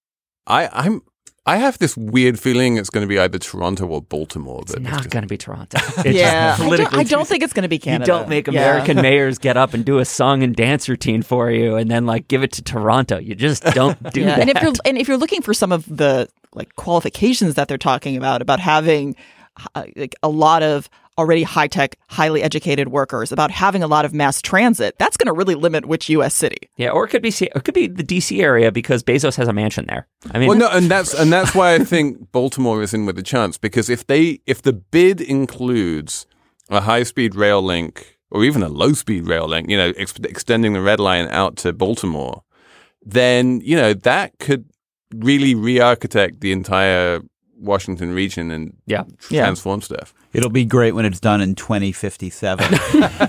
I, I'm. I have this weird feeling it's going to be either Toronto or Baltimore. It's not going to be Toronto. It's yeah, politically I don't, I don't think it's going to be Canada. You don't make American yeah. mayors get up and do a song and dance routine for you, and then like give it to Toronto. You just don't do yeah. that. And if you're and if you're looking for some of the like qualifications that they're talking about, about having uh, like a lot of already high-tech, highly educated workers, about having a lot of mass transit, that's going to really limit which U S city. Yeah, or it could be it could be the D C area because Bezos has a mansion there. I mean, well, no, and that's and that's why I think Baltimore is in with a chance, because if they if the bid includes a high-speed rail link or even a low-speed rail link, you know, ex- extending the Red Line out to Baltimore, then you know that could really re-architect the entire Washington region and yeah. transform yeah. stuff. It'll be great when it's done in twenty fifty-seven.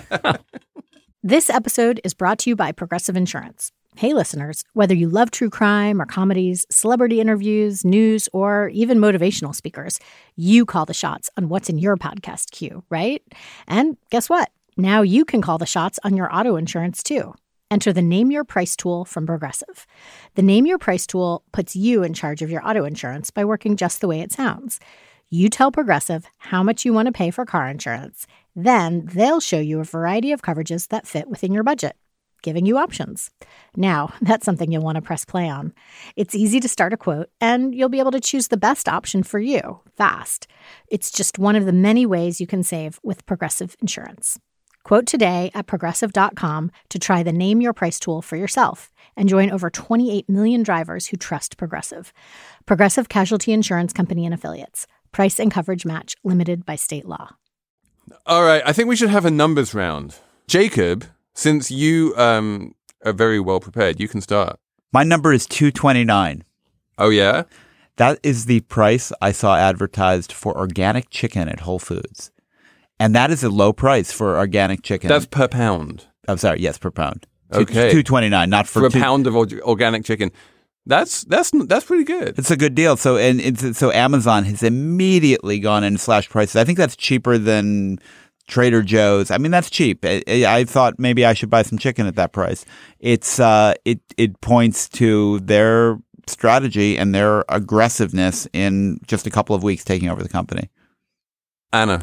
This episode is brought to you by Progressive Insurance. Hey, listeners, whether you love true crime or comedies, celebrity interviews, news, or even motivational speakers, you call the shots on what's in your podcast queue, right? And guess what? Now you can call the shots on your auto insurance, too. Enter the Name Your Price tool from Progressive. The Name Your Price tool puts you in charge of your auto insurance by working just the way it sounds. You tell Progressive how much you want to pay for car insurance. Then they'll show you a variety of coverages that fit within your budget, giving you options. Now, that's something you'll want to press play on. It's easy to start a quote, and you'll be able to choose the best option for you fast. It's just one of the many ways you can save with Progressive Insurance. Quote today at progressive dot com to try the Name Your Price tool for yourself and join over twenty-eight million drivers who trust Progressive. Progressive Casualty Insurance Company and Affiliates. Price and coverage match limited by state law. All right. I think we should have a numbers round. Jacob, since you um, are very well prepared, you can start. My number is two twenty-nine. Oh, yeah? That is the price I saw advertised for organic chicken at Whole Foods. And that is a low price for organic chicken. That's per pound. I'm sorry. Yes, per pound. Okay. two twenty-nine, not for, for a two- pound of organic chicken. That's that's that's pretty good. It's a good deal. So and it's, so Amazon has immediately gone in and slashed prices. I think that's cheaper than Trader Joe's. I mean, that's cheap. I, I thought maybe I should buy some chicken at that price. It's uh, it it points to their strategy and their aggressiveness in just a couple of weeks taking over the company. Anna.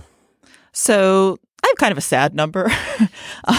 So I have kind of a sad number. um,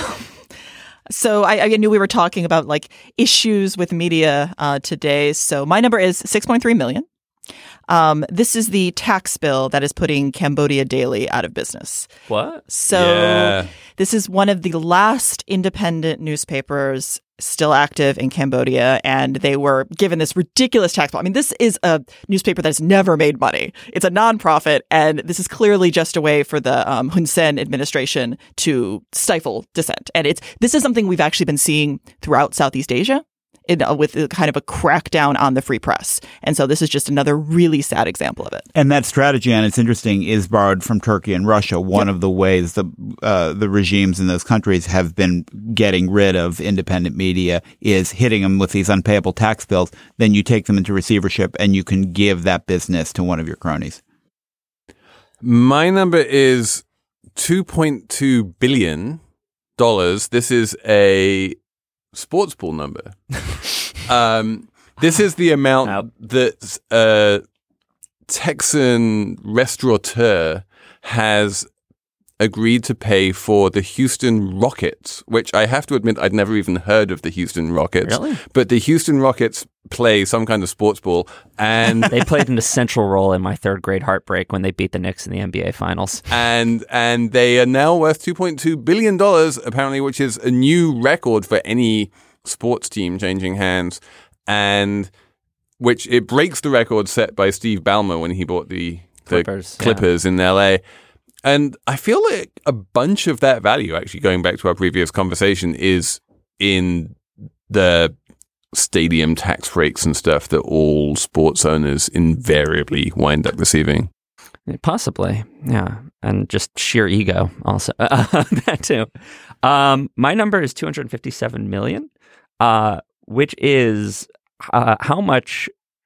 So I, I knew we were talking about like issues with media uh, today. So my number is six point three million. Um, this is the tax bill that is putting Cambodia Daily out of business. What? So yeah. This is one of the last independent newspapers still active in Cambodia, and they were given this ridiculous tax bill. I mean, this is a newspaper that has never made money. It's a nonprofit, and this is clearly just a way for the um, Hun Sen administration to stifle dissent. And it's this is something we've actually been seeing throughout Southeast Asia. In, uh, with a, kind of a crackdown on the free press. And so this is just another really sad example of it. And that strategy, and it's interesting, is borrowed from Turkey and Russia. One yep. of the ways the uh, the regimes in those countries have been getting rid of independent media is hitting them with these unpayable tax bills. Then you take them into receivership and you can give that business to one of your cronies. My number is two point two billion dollars. This is a sports pool number. um, this is the amount wow. that a Texan restaurateur has agreed to pay for the Houston Rockets, which I have to admit I'd never even heard of the Houston Rockets. Really? But the Houston Rockets play some kind of sports ball, and they played an essential role in my third grade heartbreak when they beat the Knicks in the N B A Finals. And and they are now worth two point two billion dollars, apparently, which is a new record for any sports team changing hands, and which it breaks the record set by Steve Ballmer when he bought the, the Clippers, Clippers yeah. in L A. And I feel like a bunch of that value, actually going back to our previous conversation, is in the stadium tax breaks and stuff that all sports owners invariably wind up receiving. Possibly, yeah. And just sheer ego also. Uh, that too. Um, my number is two hundred fifty-seven million, uh, which is uh, how much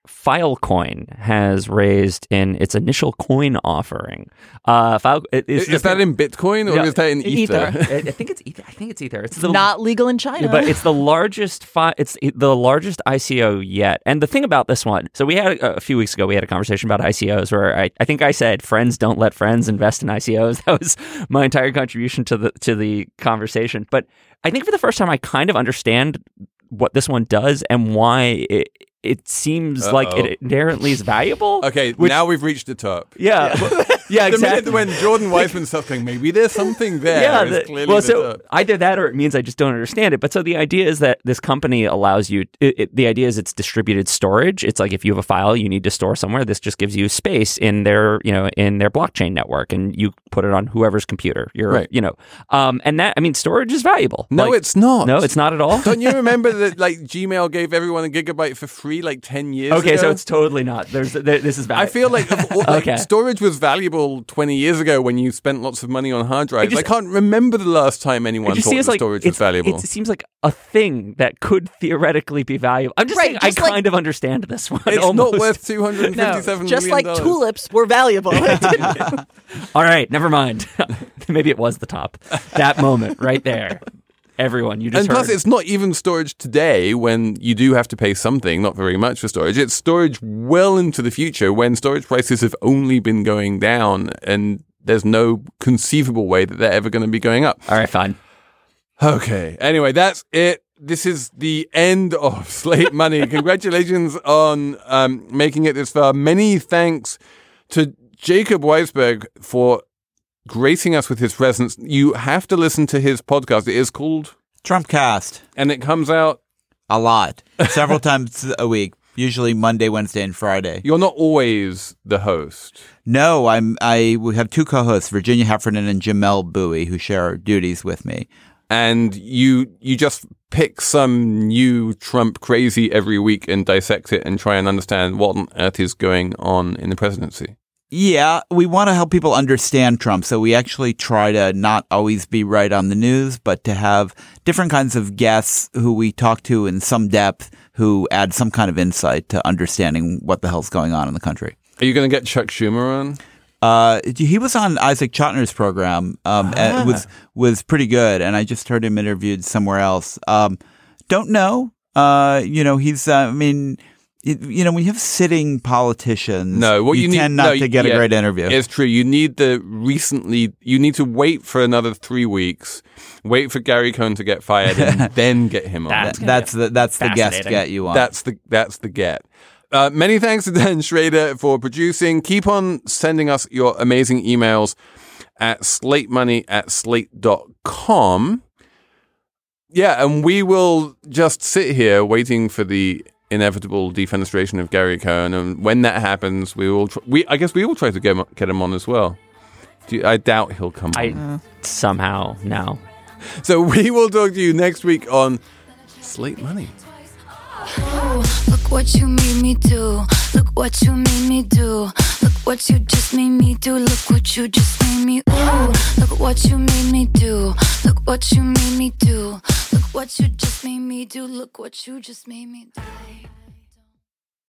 Filecoin has raised in its initial coin offering. Uh, File, it, is, is that in Bitcoin or yeah, is that in Ether? Ether. I think it's Ether. I think it's Ether. It's the, not legal in China, but it's the largest. Fi- it's the largest I C O yet. And the thing about this one, so we had a, a few weeks ago, we had a conversation about I C Os where I, I think I said, "Friends don't let friends invest in I C Os." That was my entire contribution to the to the conversation. But I think for the first time, I kind of understand what this one does and why it. It seems Uh-oh. like it inherently is valuable. Okay, which, now we've reached the top. Yeah, yeah, yeah exactly. The minute when Jordan Weissman's something, maybe there's something there. Yeah, the, clearly well, the so top. either that or it means I just don't understand it. But so the idea is that this company allows you. It, it, the idea is it's distributed storage. It's like if you have a file you need to store somewhere, this just gives you space in their, you know, in their blockchain network, and you put it on whoever's computer. You're, right. you know, um, and that I mean, storage is valuable. No, like, it's not. No, it's not at all. Don't you remember that like Gmail gave everyone a gigabyte for free like ten years? Okay, ago? so it's totally not. There's there, this is valuable. I feel like, like okay. storage was valuable twenty years ago when you spent lots of money on hard drives. Just, I can't remember the last time anyone thought that like, storage was valuable. It seems like a thing that could theoretically be valuable. I'm just right, saying just I like, kind of understand this one. It's almost. not worth two hundred fifty-seven no, just million like tulips were valuable. All right, never mind. Maybe it was the top. That moment right there. Everyone, you just And plus, heard. it's not even storage today when you do have to pay something, not very much for storage. It's storage well into the future when storage prices have only been going down and there's no conceivable way that they're ever going to be going up. All right, fine. Okay. Anyway, that's it. This is the end of Slate Money. Congratulations on um, making it this far. Many thanks to Jacob Weisberg for gracing us with his presence. You have to listen to his podcast. It is called Trumpcast. And it comes out a lot, several times a week, usually Monday, Wednesday, and Friday. You're not always the host. No, I'm. I we have two co-hosts, Virginia Heffernan and Jamel Bowie, who share duties with me. And you you just pick some new Trump crazy every week and dissect it and try and understand what on earth is going on in the presidency. Yeah, we want to help people understand Trump, so we actually try to not always be right on the news, but to have different kinds of guests who we talk to in some depth who add some kind of insight to understanding what the hell's going on in the country. Are you going to get Chuck Schumer on? Uh, he was on Isaac Chotner's program. Um, ah. and it was was pretty good, and I just heard him interviewed somewhere else. Um, don't know. Uh, you know, he's. Uh, I mean. It, you know, when you have sitting politicians, no, what you, you need, tend not no, to get yeah, a great interview. It's true. You need the recently, you need to wait for another three weeks, wait for Gary Cohn to get fired, and then get him on. That's, that's the that's the guest get you on. That's the that's the get. Uh, many thanks to Dan Schrader for producing. Keep on sending us your amazing emails at slatemoney at slate dot com. Yeah, and we will just sit here waiting for the inevitable defenestration of Gary Cohn, and when that happens, we will. Tr- we I guess we will try to get him, get him on as well. Do you, I doubt he'll come. I on. somehow no. So we will talk to you next week on Slate Money. Oh, look what you made me do. Look what you made me do. Look what you just made me do. Look what you just made me. Ooh, look what you made me do. Look what you made me do. Look what you just made me do. Look what you just made me do.